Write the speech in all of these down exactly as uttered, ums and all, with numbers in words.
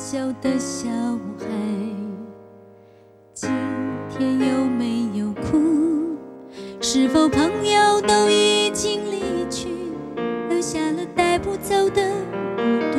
小的小孩，今天有没有哭？是否朋友都已经离去，留下了带不走的孤独？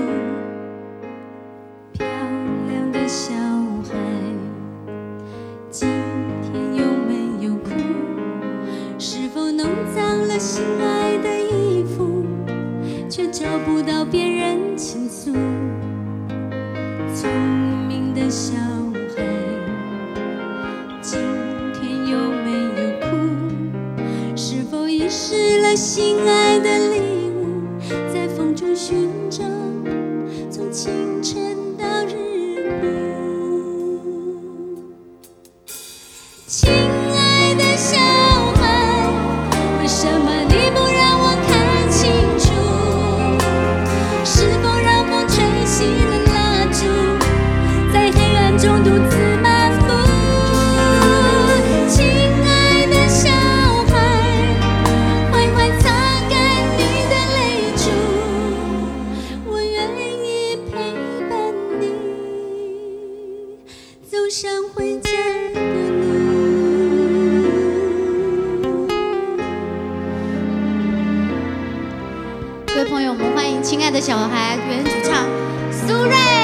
漂亮的小孩，今天有没有哭？是否弄脏了心爱的衣服，却找不到别人倾诉？聪明的小孩，今天有没有哭？是否遗失了心爱的礼物，在风中寻找，从清晨到日暮。亲爱的小孩，为什么你不让我看清楚？是否让风吹熄了蜡烛，在黑暗中独自漫步？亲爱的小孩，快快擦干你的泪珠，我愿意陪伴你走上回家的路。 各位朋友，我们欢迎亲爱的小孩原主唱苏芮。